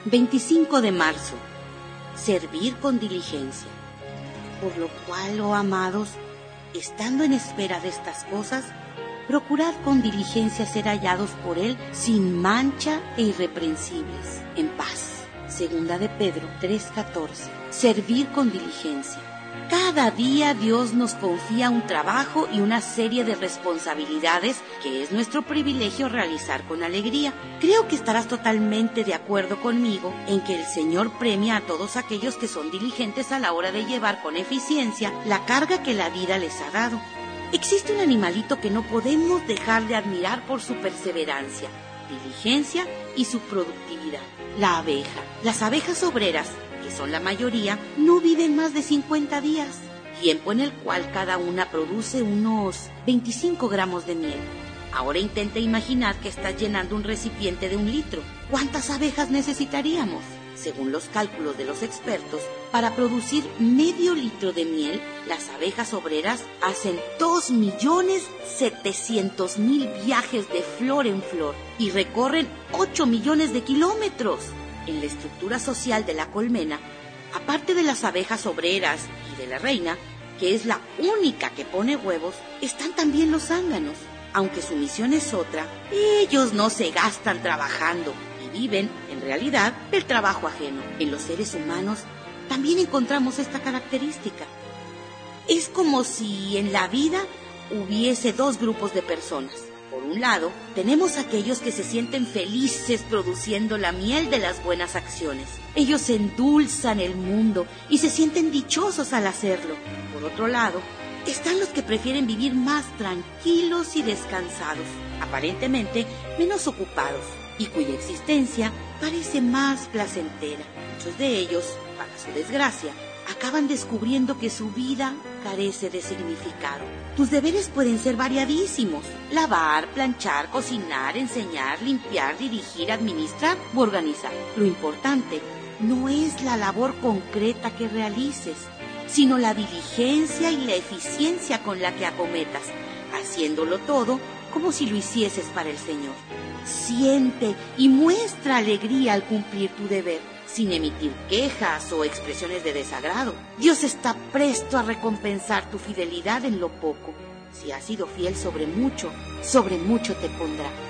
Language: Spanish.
25 de marzo. Servir con diligencia. Por lo cual, oh amados, estando en espera de estas cosas, procurad con diligencia ser hallados por Él sin mancha e irreprensibles, en paz. Segunda de Pedro 3:14. Servir con diligencia. Cada día Dios nos confía un trabajo y una serie de responsabilidades que es nuestro privilegio realizar con alegría. Creo que estarás totalmente de acuerdo conmigo en que el Señor premia a todos aquellos que son diligentes a la hora de llevar con eficiencia la carga que la vida les ha dado. Existe un animalito que no podemos dejar de admirar por su perseverancia, diligencia y su productividad: la abeja. Las abejas obreras, que son la mayoría, no viven más de 50 días, tiempo en el cual cada una produce unos 25 gramos de miel. Ahora intenta imaginar que estás llenando un recipiente de 1 litro. ¿Cuántas abejas necesitaríamos? Según los cálculos de los expertos, para producir medio litro de miel, las abejas obreras hacen 2.700.000 viajes de flor en flor y recorren 8 millones de kilómetros. En la estructura social de la colmena, aparte de las abejas obreras y de la reina, que es la única que pone huevos, están también los zánganos. Aunque su misión es otra, ellos no se gastan trabajando y viven, en realidad, del trabajo ajeno. En los seres humanos también encontramos esta característica. Es como si en la vida hubiese 2 grupos de personas. Por un lado, tenemos aquellos que se sienten felices produciendo la miel de las buenas acciones. Ellos endulzan el mundo y se sienten dichosos al hacerlo. Por otro lado, están los que prefieren vivir más tranquilos y descansados, aparentemente menos ocupados, y cuya existencia parece más placentera. Muchos de ellos, para su desgracia, acaban descubriendo que su vida carece de significado. Tus deberes pueden ser variadísimos: lavar, planchar, cocinar, enseñar, limpiar, dirigir, administrar u organizar. Lo importante no es la labor concreta que realices, sino la diligencia y la eficiencia con la que acometas, haciéndolo todo como si lo hicieses para el Señor. Siente y muestra alegría al cumplir tu deber, sin emitir quejas o expresiones de desagrado. Dios está presto a recompensar tu fidelidad en lo poco. Si has sido fiel sobre mucho te pondrá.